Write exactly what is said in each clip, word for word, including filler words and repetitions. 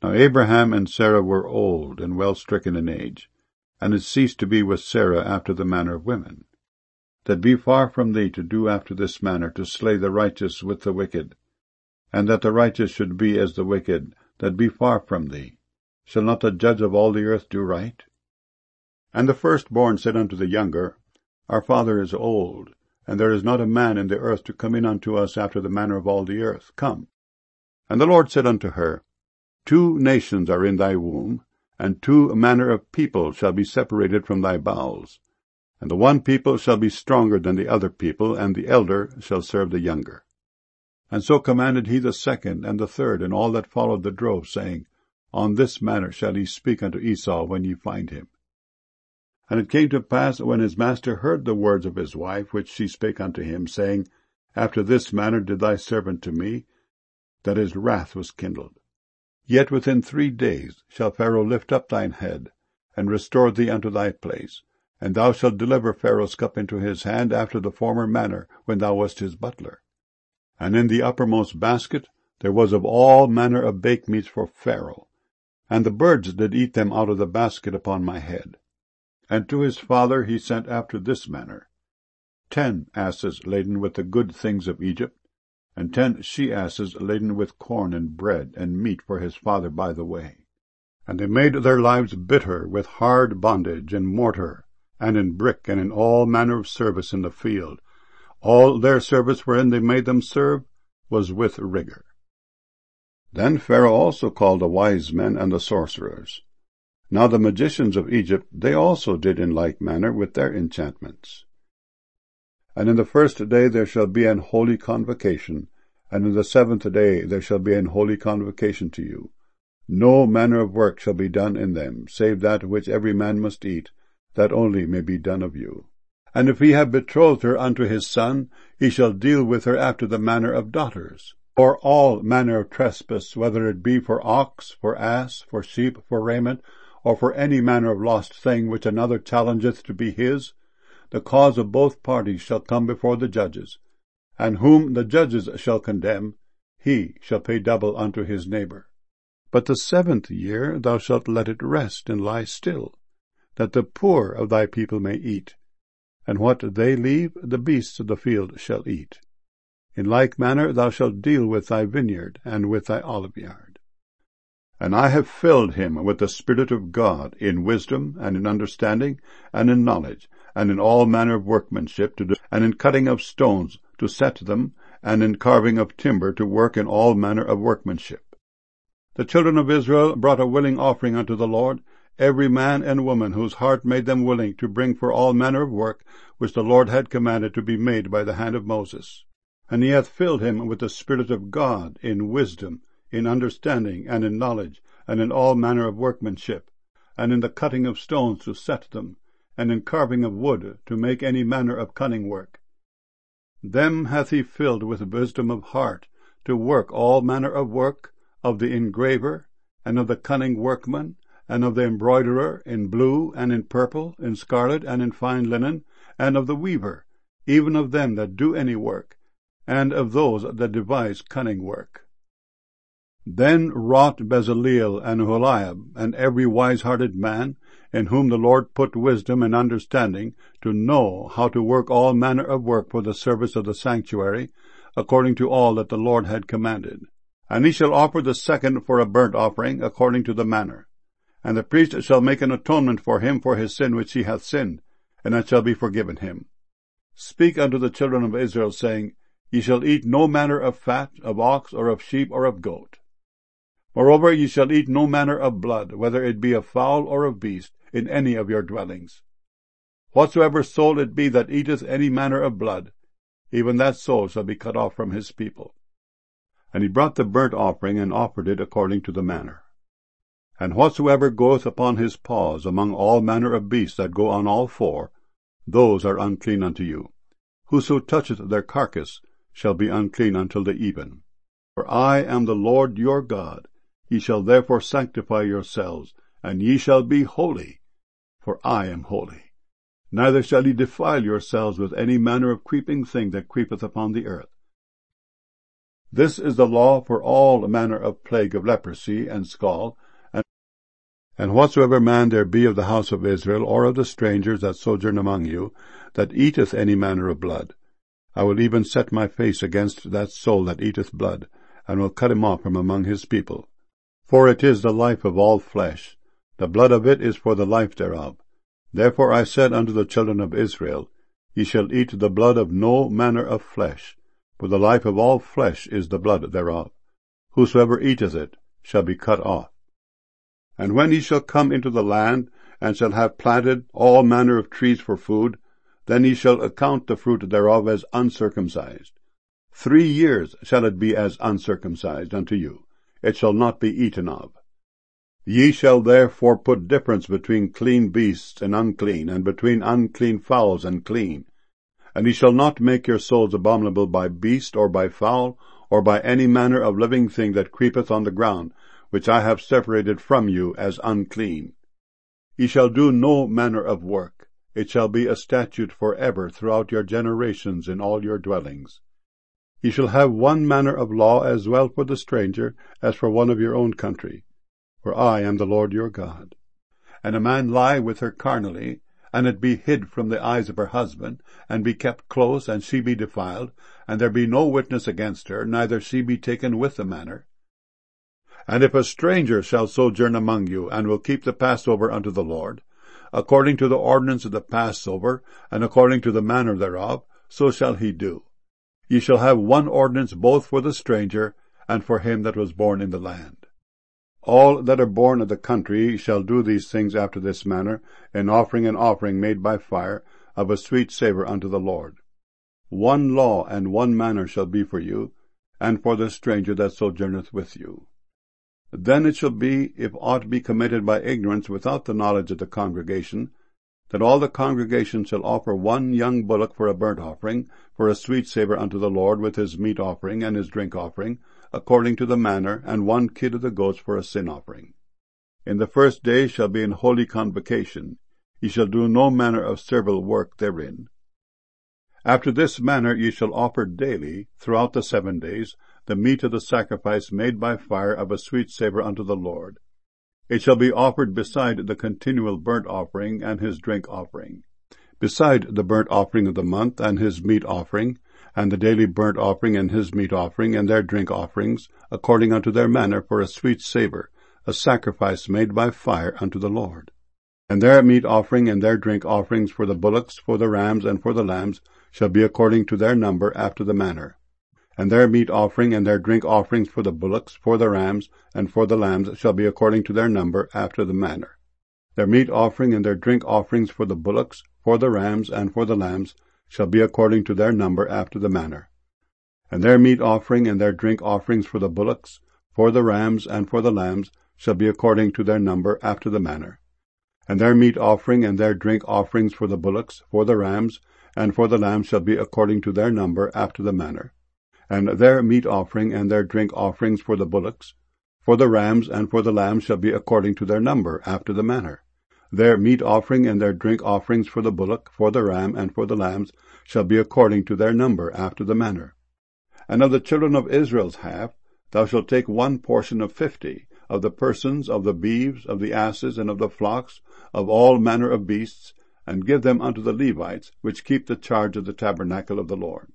Now Abraham and Sarah were old and well stricken in age, and it ceased to be with Sarah after the manner of women. That be far from thee to do after this manner, to slay the righteous with the wicked, and that the righteous should be as the wicked, that be far from thee. Shall not the judge of all the earth do right? And the firstborn said unto the younger, Our father is old, and there is not a man in the earth to come in unto us after the manner of all the earth. Come. And the Lord said unto her, Two nations are in thy womb, and two manner of people shall be separated from thy bowels. And the one people shall be stronger than the other people, and the elder shall serve the younger. And so commanded he the second and the third, and all that followed the drove, saying, On this manner shall ye speak unto Esau when ye find him. And it came to pass, when his master heard the words of his wife, which she spake unto him, saying, After this manner did thy servant to me, that his wrath was kindled. Yet within three days shall Pharaoh lift up thine head, and restore thee unto thy place, and thou shalt deliver Pharaoh's cup into his hand after the former manner, when thou wast his butler. And in the uppermost basket there was of all manner of baked meats for Pharaoh, and the birds did eat them out of the basket upon my head. And to his father he sent after this manner, ten asses laden with the good things of Egypt, and ten she-asses laden with corn and bread and meat for his father by the way. And they made their lives bitter with hard bondage and mortar, and in brick, and in all manner of service in the field. All their service wherein they made them serve was with rigor. Then Pharaoh also called the wise men and the sorcerers. Now the magicians of Egypt, they also did in like manner with their enchantments. And in the first day there shall be an holy convocation, and in the seventh day there shall be an holy convocation to you. No manner of work shall be done in them, save that which every man must eat, that only may be done of you. And if he have betrothed her unto his son, he shall deal with her after the manner of daughters. For all manner of trespass, whether it be for ox, for ass, for sheep, for raiment, or for any manner of lost thing which another challengeth to be his, the cause of both parties shall come before the judges, and whom the judges shall condemn, he shall pay double unto his neighbor. But the seventh year thou shalt let it rest and lie still, that the poor of thy people may eat, and what they leave the beasts of the field shall eat. In like manner thou shalt deal with thy vineyard and with thy oliveyard. And I have filled him with the Spirit of God, in wisdom, and in understanding, and in knowledge, and in all manner of workmanship, to do, and in cutting of stones to set them, and in carving of timber to work in all manner of workmanship. The children of Israel brought a willing offering unto the Lord, every man and woman whose heart made them willing to bring for all manner of work, which the Lord had commanded to be made by the hand of Moses. And he hath filled him with the Spirit of God, in wisdom, in understanding, and in knowledge, and in all manner of workmanship, and in the cutting of stones to set them, and in carving of wood to make any manner of cunning work. Them hath he filled with wisdom of heart, to work all manner of work, of the engraver, and of the cunning workman, and of the embroiderer, in blue, and in purple, in scarlet, and in fine linen, and of the weaver, even of them that do any work, and of those that devise cunning work. Then wrought Bezaleel and Oholiab, and every wise-hearted man, in whom the Lord put wisdom and understanding, to know how to work all manner of work for the service of the sanctuary, according to all that the Lord had commanded. And he shall offer the second for a burnt offering, according to the manner. And the priest shall make an atonement for him for his sin which he hath sinned, and it shall be forgiven him. Speak unto the children of Israel, saying, Ye shall eat no manner of fat, of ox, or of sheep, or of goat. Moreover, ye shall eat no manner of blood, whether it be of fowl or of beast, in any of your dwellings. Whatsoever soul it be that eateth any manner of blood, even that soul shall be cut off from his people. And he brought the burnt offering, and offered it according to the manner. And whatsoever goeth upon his paws among all manner of beasts that go on all four, those are unclean unto you. Whoso toucheth their carcass shall be unclean until the even. For I am the Lord your God. Ye shall therefore sanctify yourselves, and ye shall be holy, for I am holy. Neither shall ye defile yourselves with any manner of creeping thing that creepeth upon the earth. This is the law for all manner of plague of leprosy and scald, and, and whatsoever man there be of the house of Israel, or of the strangers that sojourn among you, that eateth any manner of blood, I will even set my face against that soul that eateth blood, and will cut him off from among his people. For it is the life of all flesh, the blood of it is for the life thereof. Therefore I said unto the children of Israel, Ye shall eat the blood of no manner of flesh, for the life of all flesh is the blood thereof. Whosoever eateth it shall be cut off. And when ye shall come into the land, and shall have planted all manner of trees for food, then ye shall account the fruit thereof as uncircumcised. Three years shall it be as uncircumcised unto you, it shall not be eaten of. Ye shall therefore put difference between clean beasts and unclean, and between unclean fowls and clean. And ye shall not make your souls abominable by beast, or by fowl, or by any manner of living thing that creepeth on the ground, which I have separated from you as unclean. Ye shall do no manner of work. It shall be a statute for ever throughout your generations in all your dwellings. Ye shall have one manner of law as well for the stranger as for one of your own country. For I am the Lord your God. And a man lie with her carnally, and it be hid from the eyes of her husband, and be kept close, and she be defiled, and there be no witness against her, neither she be taken with the manner. And if a stranger shall sojourn among you, and will keep the Passover unto the Lord, according to the ordinance of the Passover, and according to the manner thereof, so shall he do. Ye shall have one ordinance both for the stranger, and for him that was born in the land. All that are born of the country shall do these things after this manner, in offering an offering made by fire, of a sweet savour unto the Lord. One law and one manner shall be for you, and for the stranger that sojourneth with you. Then it shall be, if aught be committed by ignorance without the knowledge of the congregation, that all the congregation shall offer one young bullock for a burnt offering, for a sweet savour unto the Lord, with his meat offering and his drink offering, according to the manner, and one kid of the goats for a sin offering. In the first day shall be an holy convocation. Ye shall do no manner of servile work therein. After this manner ye shall offer daily, throughout the seven days, the meat of the sacrifice made by fire of a sweet savour unto the Lord. It shall be offered beside the continual burnt offering and his drink offering, beside the burnt offering of the month and his meat offering, and the daily burnt offering and his meat offering and their drink offerings, according unto their manner, for a sweet savour, a sacrifice made by fire unto the Lord. And their meat offering and their drink offerings for the bullocks, for the rams, and for the lambs shall be according to their number after the manner. And their meat offering and their drink offerings for the bullocks, for the rams, and for the lambs shall be according to their number after the manner. Their meat offering and their drink offerings for the bullocks, for the rams, and for the lambs shall be according to their number after the manner. And their meat offering and their drink offerings for the bullocks, for the rams, and for the lambs shall be according to their number after the manner. And their meat offering and their drink offerings for the bullocks, for the rams, and for the lambs shall be according to their number after the manner. And their meat offering and their drink offerings for the bullocks, for the rams, and for the lambs shall be according to their number after the manner. Their meat offering and their drink offerings for the bullock, for the ram, and for the lambs shall be according to their number after the manner. And of the children of Israel's half thou shalt take one portion of fifty, of the persons, of the beeves, of the asses, and of the flocks, of all manner of beasts, and give them unto the Levites, which keep the charge of the tabernacle of the Lord.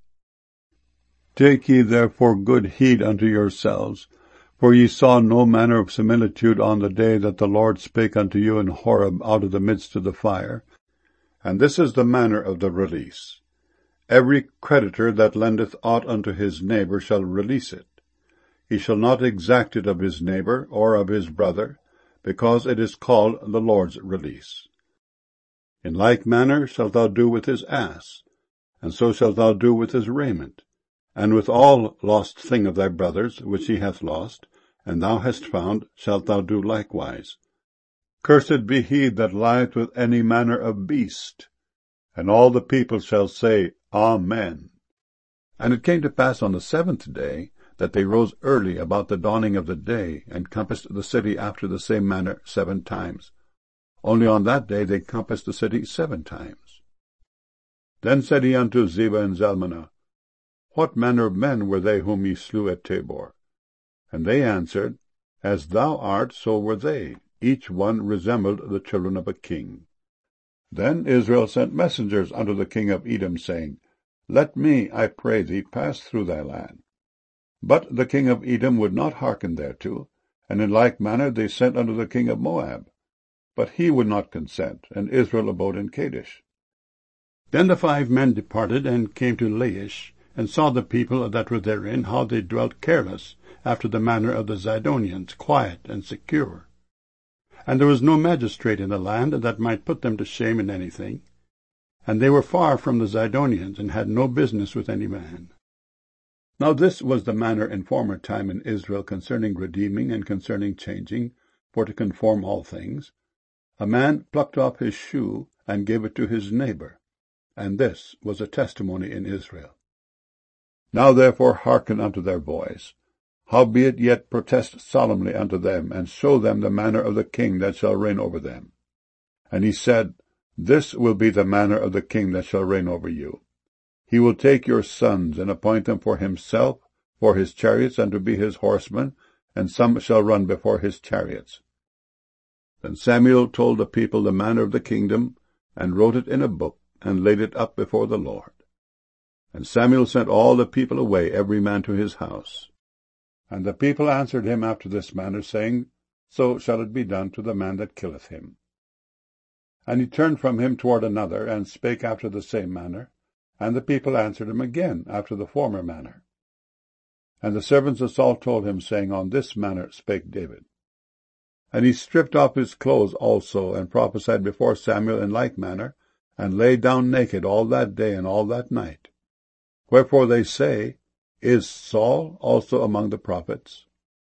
Take ye therefore good heed unto yourselves, for ye saw no manner of similitude on the day that the Lord spake unto you in Horeb out of the midst of the fire. And this is the manner of the release. Every creditor that lendeth aught unto his neighbour shall release it. He shall not exact it of his neighbour or of his brother, because it is called the Lord's release. In like manner shalt thou do with his ass, and so shalt thou do with his raiment, and with all lost thing of thy brother's, which he hath lost, and thou hast found, shalt thou do likewise. Cursed be he that lieth with any manner of beast. And all the people shall say, Amen. And it came to pass on the seventh day, that they rose early about the dawning of the day, and compassed the city after the same manner seven times. Only on that day they compassed the city seven times. Then said he unto Zebah and Zalmunna, What manner of men were they whom ye slew at Tabor? And they answered, As thou art, so were they. Each one resembled the children of a king. Then Israel sent messengers unto the king of Edom, saying, Let me, I pray thee, pass through thy land. But the king of Edom would not hearken thereto, and in like manner they sent unto the king of Moab. But he would not consent, and Israel abode in Kadesh. Then the five men departed, and came to Laish, and saw the people that were therein, how they dwelt careless, after the manner of the Zidonians, quiet and secure. And there was no magistrate in the land that might put them to shame in anything. And they were far from the Zidonians, and had no business with any man. Now this was the manner in former time in Israel concerning redeeming and concerning changing, for to conform all things. A man plucked off his shoe, and gave it to his neighbor. And this was a testimony in Israel. Now therefore hearken unto their voice. Howbeit yet protest solemnly unto them, and show them the manner of the king that shall reign over them. And he said, This will be the manner of the king that shall reign over you. He will take your sons, and appoint them for himself, for his chariots, and to be his horsemen, and some shall run before his chariots. Then Samuel told the people the manner of the kingdom, and wrote it in a book, and laid it up before the Lord. And Samuel sent all the people away, every man to his house. And the people answered him after this manner, saying, So shall it be done to the man that killeth him. And he turned from him toward another, and spake after the same manner. And the people answered him again after the former manner. And the servants of Saul told him, saying, On this manner spake David. And he stripped off his clothes also, and prophesied before Samuel in like manner, and lay down naked all that day and all that night. Wherefore they say, Is Saul also among the prophets?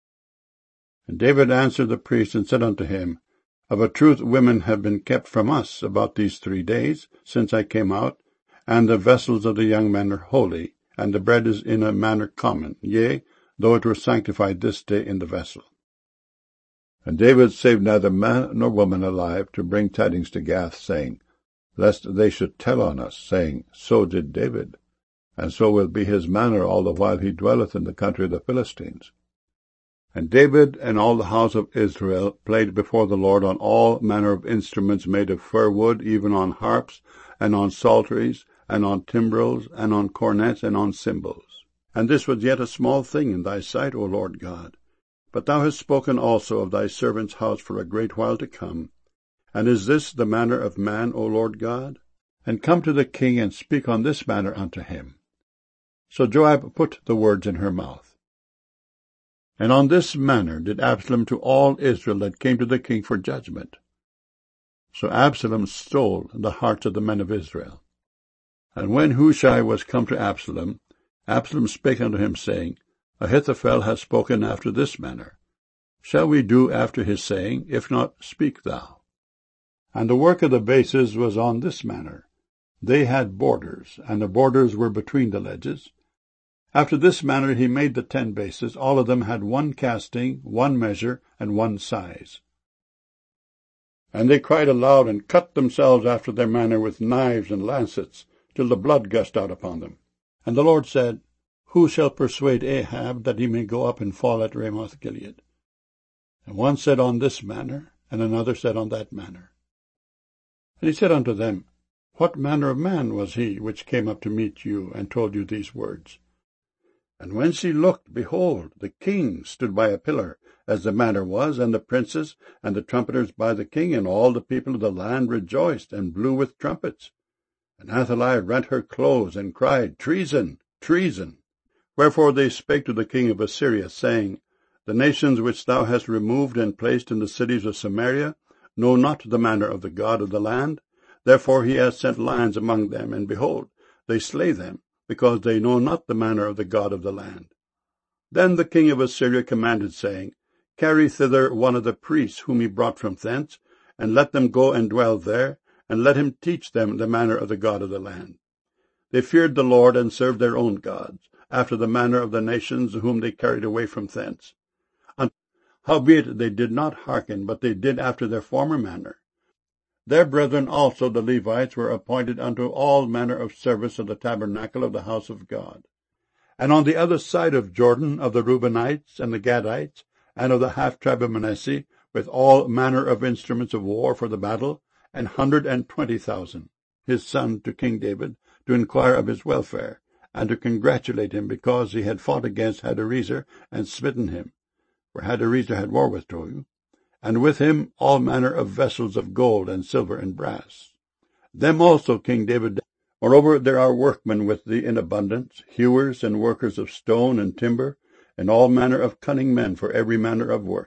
And David answered the priest, and said unto him, Of a truth women have been kept from us about these three days, since I came out, and the vessels of the young men are holy, and the bread is in a manner common, yea, though it were sanctified this day in the vessel. And David saved neither man nor woman alive, to bring tidings to Gath, saying, Lest they should tell on us, saying, So did David, and so will be his manner all the while he dwelleth in the country of the Philistines. And David and all the house of Israel played before the Lord on all manner of instruments made of fir wood, even on harps, and on psalteries, and on timbrels, and on cornets, and on cymbals. And this was yet a small thing in thy sight, O Lord God. But thou hast spoken also of thy servant's house for a great while to come. And is this the manner of man, O Lord God? And come to the king, and speak on this manner unto him. So Joab put the words in her mouth. And on this manner did Absalom to all Israel that came to the king for judgment. So Absalom stole the hearts of the men of Israel. And when Hushai was come to Absalom, Absalom spake unto him, saying, Ahithophel hath spoken after this manner. Shall we do after his saying? If not, speak thou. And the work of the bases was on this manner. They had borders, and the borders were between the ledges. After this manner he made the ten bases. All of them had one casting, one measure, and one size. And they cried aloud, and cut themselves after their manner with knives and lancets, till the blood gushed out upon them. And the Lord said, Who shall persuade Ahab that he may go up and fall at Ramoth-Gilead? And one said on this manner, and another said on that manner. And he said unto them, What manner of man was he which came up to meet you, and told you these words? And when she looked, behold, the king stood by a pillar, as the manner was, and the princes, and the trumpeters by the king, and all the people of the land rejoiced, and blew with trumpets. And Athaliah rent her clothes, and cried, Treason, treason. Wherefore they spake to the king of Assyria, saying, The nations which thou hast removed and placed in the cities of Samaria know not the manner of the God of the land. Therefore he hath sent lions among them, and behold, they slay them, because they know not the manner of the God of the land. Then the king of Assyria commanded, saying, Carry thither one of the priests whom he brought from thence, and let them go and dwell there, and let him teach them the manner of the God of the land. They feared the Lord, and served their own gods, after the manner of the nations whom they carried away from thence. And howbeit they did not hearken, but they did after their former manner. Their brethren also the Levites were appointed unto all manner of service of the tabernacle of the house of God. And on the other side of Jordan, of the Reubenites and the Gadites, and of the half-tribe of Manasseh, with all manner of instruments of war for the battle, an hundred and twenty thousand, his son to King David, to inquire of his welfare, and to congratulate him because he had fought against Hadarezer and smitten him. For Hadarezer had war with Tohu, and with him all manner of vessels of gold and silver and brass. Them also King David. Moreover, there are workmen with thee in abundance, hewers and workers of stone and timber, and all manner of cunning men for every manner of work,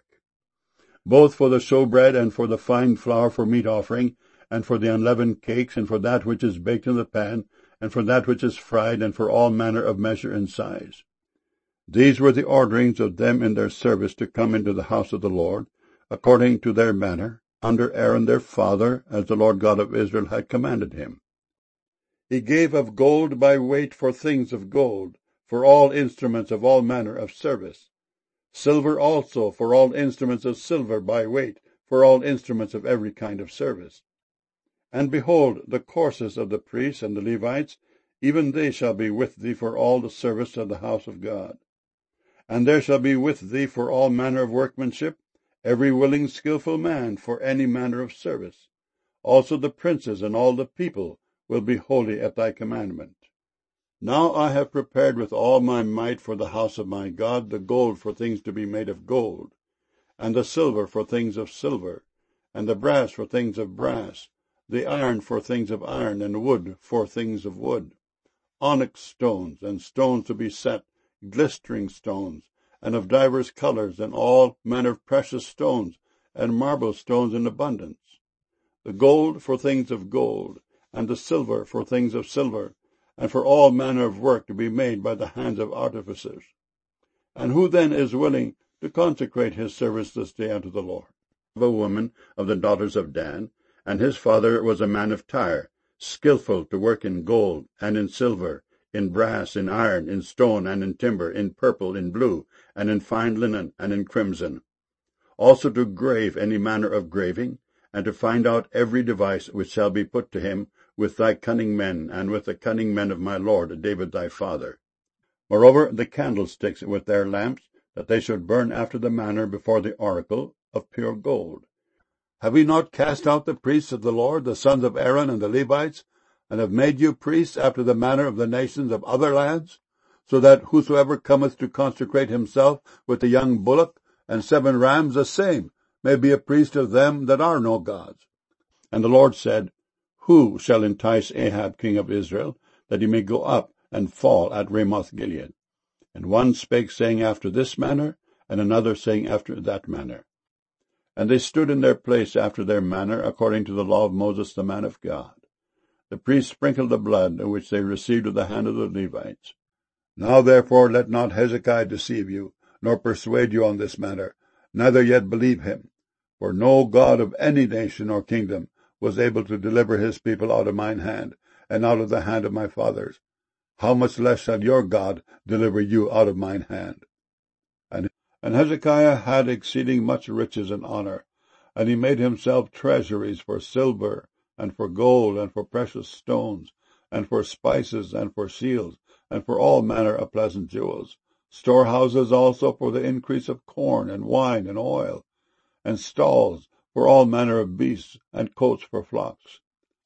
both for the showbread and for the fine flour for meat offering, and for the unleavened cakes, and for that which is baked in the pan, and for that which is fried, and for all manner of measure and size. These were the orderings of them in their service to come into the house of the Lord, according to their manner, under Aaron their father, as the Lord God of Israel had commanded him. He gave of gold by weight for things of gold, for all instruments of all manner of service. Silver also for all instruments of silver by weight, for all instruments of every kind of service. And behold, the courses of the priests and the Levites, even they shall be with thee for all the service of the house of God. And there shall be with thee for all manner of workmanship, every willing skilful man for any manner of service. Also the princes and all the people will be holy at thy commandment. Now I have prepared with all my might for the house of my God the gold for things to be made of gold, and the silver for things of silver, and the brass for things of brass, the iron for things of iron, and wood for things of wood, onyx stones, and stones to be set, glistering stones, and of divers colours, and all manner of precious stones, and marble stones in abundance, the gold for things of gold, and the silver for things of silver, and for all manner of work to be made by the hands of artificers. And who then is willing to consecrate his service this day unto the Lord? Of a woman of the daughters of Dan, and his father was a man of Tyre, skilful to work in gold, and in silver, in brass, in iron, in stone, and in timber, in purple, in blue, and in fine linen, and in crimson. Also to grave any manner of graving, and to find out every device which shall be put to him with thy cunning men, and with the cunning men of my lord David thy father. Moreover, the candlesticks with their lamps, that they should burn after the manner before the oracle, of pure gold. Have we not cast out the priests of the Lord, the sons of Aaron and the Levites, and have made you priests after the manner of the nations of other lands, so that whosoever cometh to consecrate himself with the young bullock and seven rams, the same may be a priest of them that are no gods? And the Lord said, Who shall entice Ahab king of Israel, that he may go up and fall at Ramoth-Gilead? And one spake, saying, After this manner, and another saying, After that manner. And they stood in their place after their manner, according to the law of Moses the man of God. The priests sprinkled the blood, which they received of the hand of the Levites. Now therefore let not Hezekiah deceive you, nor persuade you on this matter, neither yet believe him. For no God of any nation or kingdom was able to deliver his people out of mine hand, and out of the hand of my fathers. How much less shall your God deliver you out of mine hand? And, and Hezekiah had exceeding much riches and honor, and he made himself treasuries for silver, and for gold, and for precious stones, and for spices, and for shields, and for all manner of pleasant jewels, storehouses also for the increase of corn, and wine, and oil, and stalls for all manner of beasts, and coats for flocks.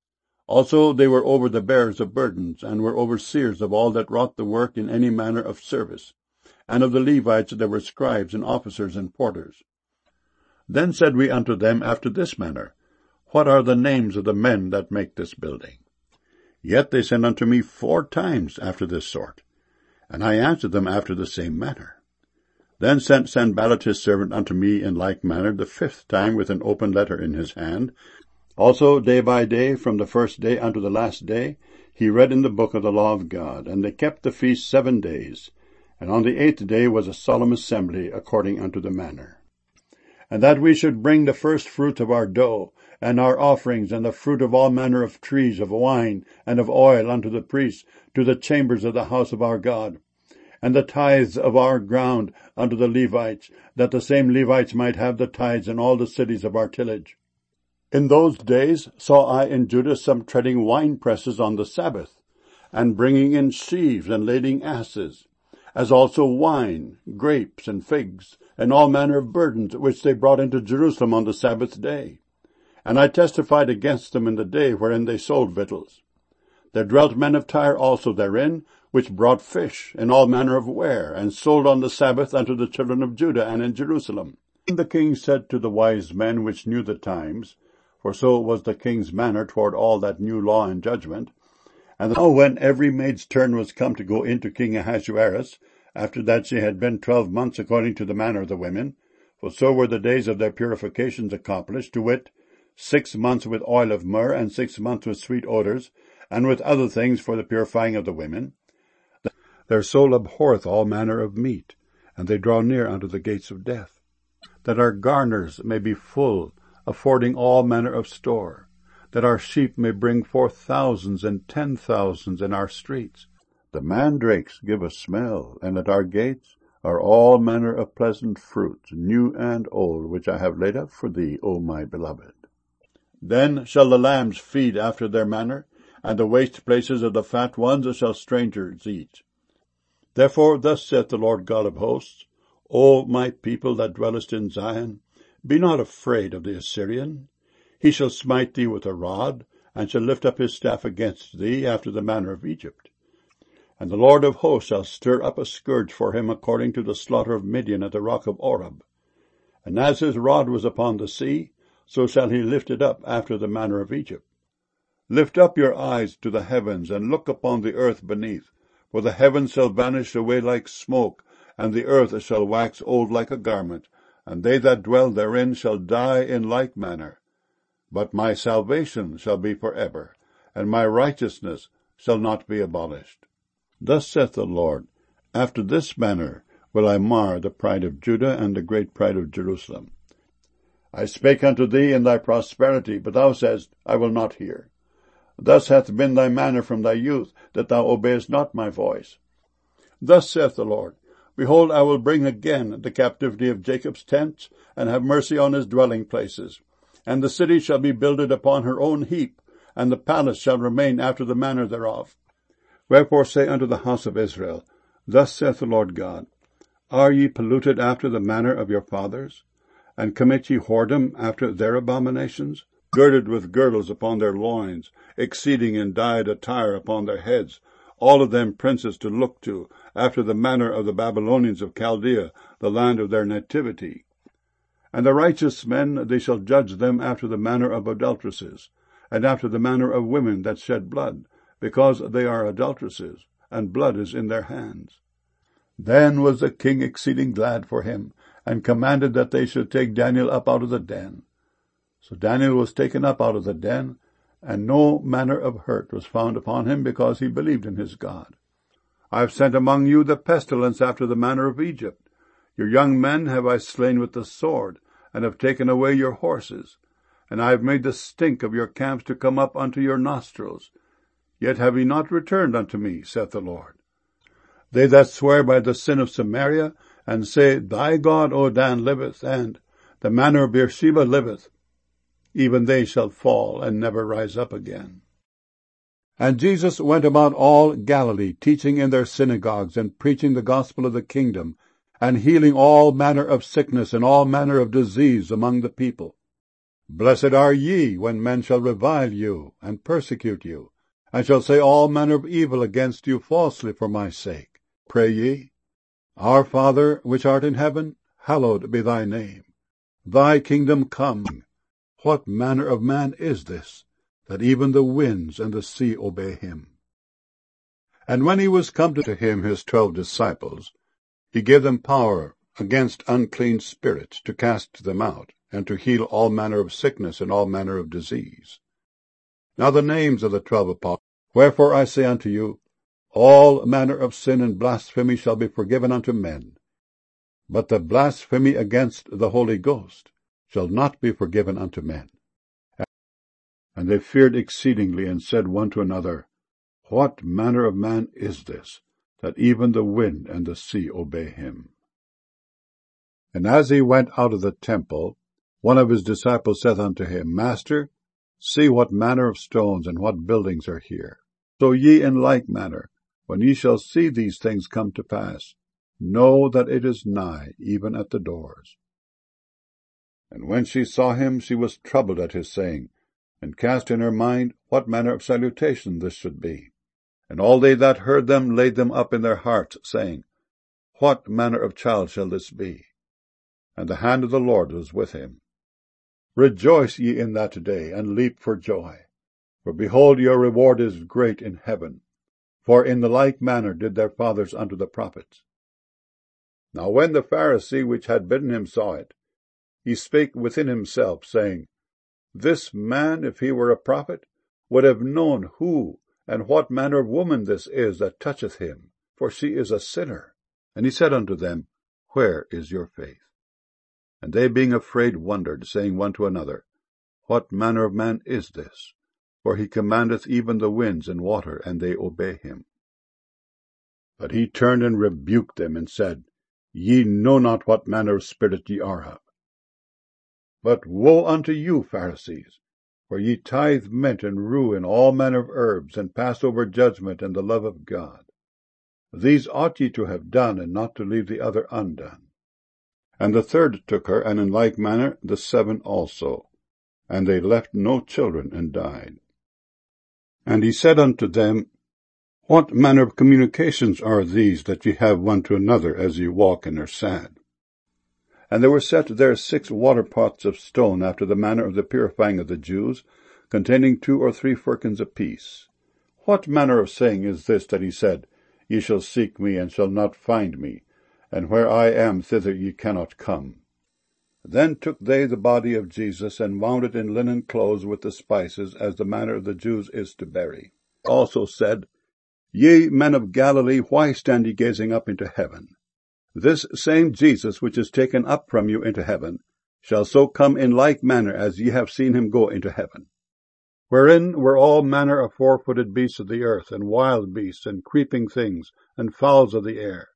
Also they were over the bearers of burdens, and were overseers of all that wrought the work in any manner of service. And of the Levites there were scribes, and officers, and porters. Then said we unto them after this manner, What are the names of the men that make this building? Yet they sent unto me four times after this sort, and I answered them after the same manner. Then sent Sanballat his servant unto me in like manner the fifth time with an open letter in his hand. Also day by day, from the first day unto the last day, he read in the book of the law of God. And they kept the feast seven days. And on the eighth day was a solemn assembly, according unto the manner. And that we should bring the first fruits of our dough, and our offerings, and the fruit of all manner of trees, of wine, and of oil unto the priests, to the chambers of the house of our God. And the tithes of our ground unto the Levites, that the same Levites might have the tithes in all the cities of our tillage. In those days saw I in Judah some treading wine presses on the Sabbath, and bringing in sheaves, and lading asses. as also wine, grapes, and figs, and all manner of burdens, which they brought into Jerusalem on the Sabbath day. And I testified against them in the day wherein they sold victuals. There dwelt men of Tyre also therein, which brought fish, and all manner of ware, and sold on the Sabbath unto the children of Judah and in Jerusalem. And the king said to the wise men which knew the times, for so was the king's manner toward all that knew law and judgment, and now when every maid's turn was come to go into King Ahasuerus, after that she had been twelve months according to the manner of the women, for so were the days of their purifications accomplished, to wit, six months with oil of myrrh, and six months with sweet odors, and with other things for the purifying of the women. Their soul abhorreth all manner of meat, and they draw near unto the gates of death, that our garners may be full, affording all manner of store, that our sheep may bring forth thousands and ten thousands in our streets. The mandrakes give a smell, and at our gates are all manner of pleasant fruits, new and old, which I have laid up for thee, O my beloved. Then shall the lambs feed after their manner, and the waste places of the fat ones shall strangers eat. Therefore thus saith the Lord God of hosts, O my people that dwellest in Zion, be not afraid of the Assyrian. He shall smite thee with a rod, and shall lift up his staff against thee after the manner of Egypt. And the Lord of hosts shall stir up a scourge for him according to the slaughter of Midian at the rock of Oreb. And as his rod was upon the sea, so shall he lift it up after the manner of Egypt. Lift up your eyes to the heavens, and look upon the earth beneath, for the heavens shall vanish away like smoke, and the earth shall wax old like a garment, and they that dwell therein shall die in like manner. But my salvation shall be for ever, and my righteousness shall not be abolished. Thus saith the Lord, after this manner will I mar the pride of Judah and the great pride of Jerusalem. I spake unto thee in thy prosperity, but thou saidst, I will not hear. Thus hath been thy manner from thy youth, that thou obeyest not my voice. Thus saith the Lord, behold, I will bring again the captivity of Jacob's tents, and have mercy on his dwelling places. And the city shall be builded upon her own heap, and the palace shall remain after the manner thereof. Wherefore say unto the house of Israel, Thus saith the Lord God, Are ye polluted after the manner of your fathers? And commit ye whoredom after their abominations? Girded with girdles upon their loins, exceeding in dyed attire upon their heads, all of them princes to look to, after the manner of the Babylonians of Chaldea, the land of their nativity. And the righteous men, they shall judge them after the manner of adulteresses, and after the manner of women that shed blood, because they are adulteresses, and blood is in their hands. Then was the king exceeding glad for him, and commanded that they should take Daniel up out of the den. So Daniel was taken up out of the den, and no manner of hurt was found upon him, because he believed in his God. I have sent among you the pestilence after the manner of Egypt. Your young men have I slain with the sword, and have taken away your horses. And I have made the stink of your camps to come up unto your nostrils. Yet have ye not returned unto me, saith the Lord. They that swear by the sin of Samaria, and say, Thy God, O Dan, liveth, and the manner of Beersheba liveth, even they shall fall and never rise up again. And Jesus went about all Galilee, teaching in their synagogues, and preaching the gospel of the kingdom, and healing all manner of sickness and all manner of disease among the people. Blessed are ye, when men shall revile you, and persecute you, and shall say all manner of evil against you falsely for my sake. Pray ye, Our Father, which art in heaven, hallowed be thy name. Thy kingdom come. What manner of man is this, that even the winds and the sea obey him? And when he was come to him his twelve disciples, he gave them power against unclean spirits to cast them out, and to heal all manner of sickness and all manner of disease. Now the names of the twelve apostles. Wherefore I say unto you, all manner of sin and blasphemy shall be forgiven unto men, but the blasphemy against the Holy Ghost shall not be forgiven unto men. And they feared exceedingly, and said one to another, What manner of man is this, that even the wind and the sea obey him? And as he went out of the temple, one of his disciples saith unto him, Master, see what manner of stones and what buildings are here. So ye in like manner, when ye shall see these things come to pass, know that it is nigh, even at the doors. And when she saw him, she was troubled at his saying, and cast in her mind what manner of salutation this should be. And all they that heard them laid them up in their hearts, saying, What manner of child shall this be? And the hand of the Lord was with him. Rejoice ye in that day, and leap for joy. For behold, your reward is great in heaven. For in the like manner did their fathers unto the prophets. Now when the Pharisee which had bidden him saw it, he spake within himself, saying, This man, if he were a prophet, would have known who and what manner of woman this is that toucheth him, for she is a sinner. And he said unto them, Where is your faith? And they being afraid wondered, saying one to another, What manner of man is this? For he commandeth even the winds and water, and they obey him. But he turned and rebuked them, and said, Ye know not what manner of spirit ye are of. But woe unto you, Pharisees, for ye tithe mint and rue and all manner of herbs, and pass over judgment and the love of God. These ought ye to have done, and not to leave the other undone. And the third took her, and in like manner the seven also. And they left no children, and died. And he said unto them, What manner of communications are these that ye have one to another as ye walk and are sad? And there were set there six water pots of stone, after the manner of the purifying of the Jews, containing two or three firkins apiece. What manner of saying is this that he said, Ye shall seek me, and shall not find me, and where I am, thither ye cannot come? Then took they the body of Jesus, and wound it in linen clothes with the spices, as the manner of the Jews is to bury. Also said, Ye men of Galilee, why stand ye gazing up into heaven? This same Jesus, which is taken up from you into heaven, shall so come in like manner as ye have seen him go into heaven. Wherein were all manner of four-footed beasts of the earth, and wild beasts, and creeping things, and fowls of the air.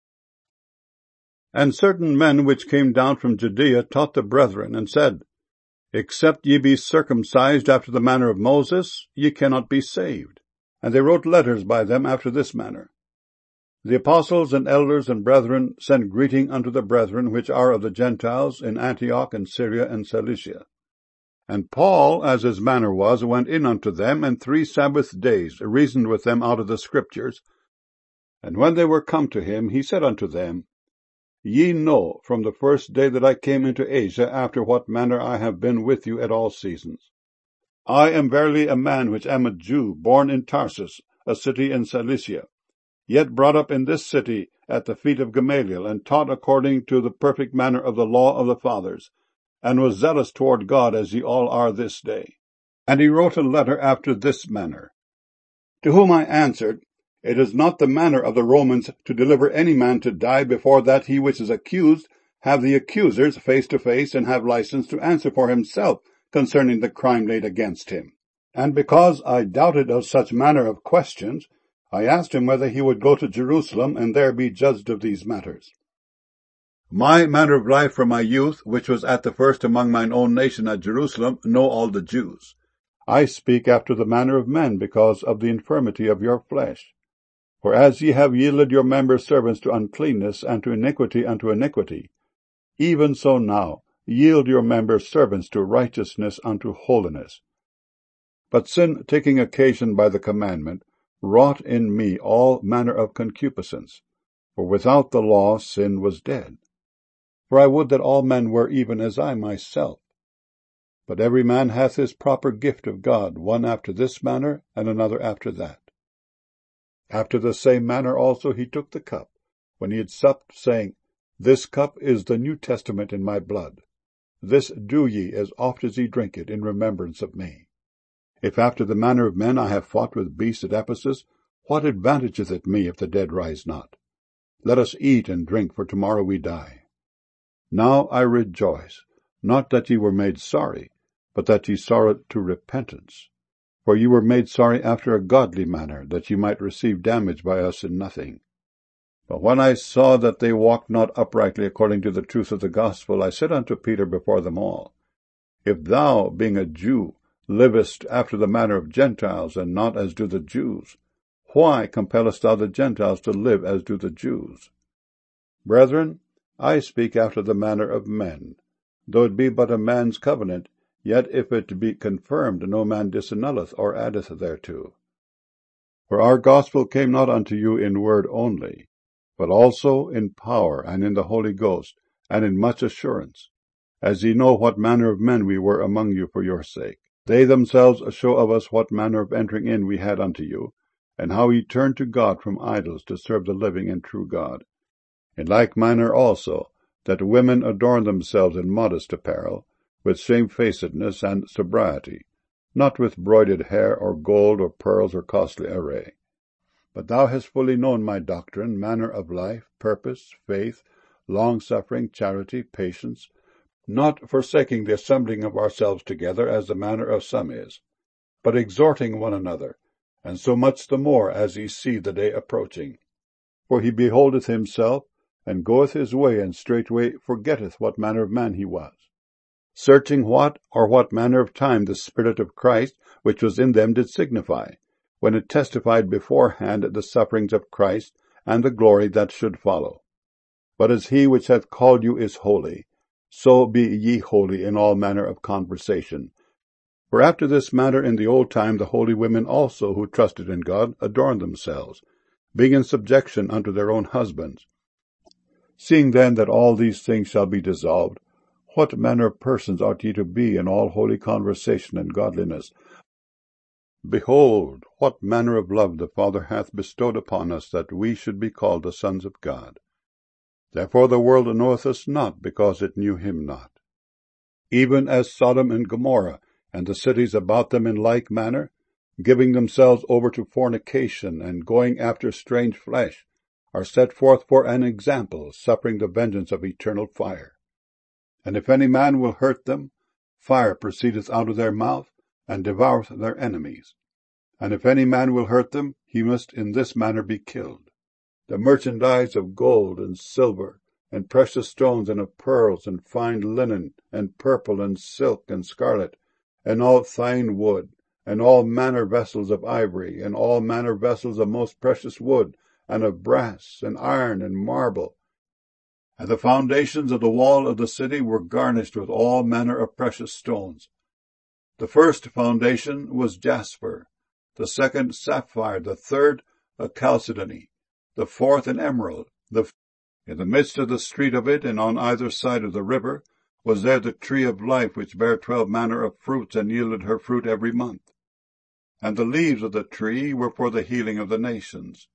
And certain men which came down from Judea taught the brethren, and said, Except ye be circumcised after the manner of Moses, ye cannot be saved. And they wrote letters by them after this manner. The apostles and elders and brethren send greeting unto the brethren which are of the Gentiles in Antioch and Syria and Cilicia. And Paul, as his manner was, went in unto them, and three Sabbath days reasoned with them out of the Scriptures. And when they were come to him, he said unto them, Ye know from the first day that I came into Asia, after what manner I have been with you at all seasons. I am verily a man which am a Jew, born in Tarsus, a city in Cilicia, yet brought up in this city at the feet of Gamaliel, and taught according to the perfect manner of the law of the fathers, and was zealous toward God, as ye all are this day. And he wrote a letter after this manner. To whom I answered, It is not the manner of the Romans to deliver any man to die before that he which is accused have the accusers face to face, and have license to answer for himself concerning the crime laid against him. And because I doubted of such manner of questions, I asked him whether he would go to Jerusalem, and there be judged of these matters. My manner of life from my youth, which was at the first among mine own nation at Jerusalem, know all the Jews. I speak after the manner of men, because of the infirmity of your flesh. For as ye have yielded your members servants to uncleanness, and to iniquity unto iniquity, even so now yield your members servants to righteousness unto holiness. But sin, taking occasion by the commandment, wrought in me all manner of concupiscence, for without the law sin was dead. For I would that all men were even as I myself. But every man hath his proper gift of God, one after this manner, and another after that. After the same manner also he took the cup, when he had supped, saying, This cup is the New Testament in my blood. This do ye as oft as ye drink it in remembrance of me. If after the manner of men I have fought with beasts at Ephesus, what advantageth it me if the dead rise not? Let us eat and drink, for tomorrow we die. Now I rejoice, not that ye were made sorry, but that ye sorrowed to repentance. For ye were made sorry after a godly manner, that ye might receive damage by us in nothing. But when I saw that they walked not uprightly according to the truth of the gospel, I said unto Peter before them all, If thou, being a Jew, livest after the manner of Gentiles, and not as do the Jews, why compellest thou the Gentiles to live as do the Jews? Brethren, I speak after the manner of men. Though it be but a man's covenant, yet if it be confirmed, no man disannulleth or addeth thereto. For our gospel came not unto you in word only, but also in power, and in the Holy Ghost, and in much assurance, as ye know what manner of men we were among you for your sake. They themselves show of us what manner of entering in we had unto you, and how ye turned to God from idols to serve the living and true God. In like manner also, that women adorn themselves in modest apparel, with shamefacedness and sobriety, not with broidered hair, or gold, or pearls, or costly array. But thou hast fully known my doctrine, manner of life, purpose, faith, long-suffering, charity, patience, not forsaking the assembling of ourselves together, as the manner of some is, but exhorting one another, and so much the more as ye see the day approaching. For he beholdeth himself, and goeth his way, and straightway forgetteth what manner of man he was, searching what or what manner of time the Spirit of Christ which was in them did signify, when it testified beforehand the sufferings of Christ, and the glory that should follow. But as he which hath called you is holy, so be ye holy in all manner of conversation. For after this manner in the old time the holy women also, who trusted in God, adorned themselves, being in subjection unto their own husbands. Seeing then that all these things shall be dissolved, what manner of persons ought ye to be in all holy conversation and godliness? Behold, what manner of love the Father hath bestowed upon us, that we should be called the sons of God. Therefore the world knoweth us not, because it knew him not. Even as Sodom and Gomorrah, and the cities about them in like manner, giving themselves over to fornication, and going after strange flesh, are set forth for an example, suffering the vengeance of eternal fire. And if any man will hurt them, fire proceedeth out of their mouth, and devoureth their enemies. And if any man will hurt them, he must in this manner be killed. The merchandise of gold and silver, and precious stones, and of pearls, and fine linen, and purple, and silk, and scarlet, and all fine wood, and all manner vessels of ivory, and all manner vessels of most precious wood, and of brass, and iron, and marble. And the foundations of the wall of the city were garnished with all manner of precious stones. The first foundation was jasper, the second sapphire, the third a chalcedony, the fourth an emerald. The In the midst of the street of it, and on either side of the river, was there the tree of life, which bare twelve manner of fruits, and yielded her fruit every month. And the leaves of the tree were for the healing of the nations.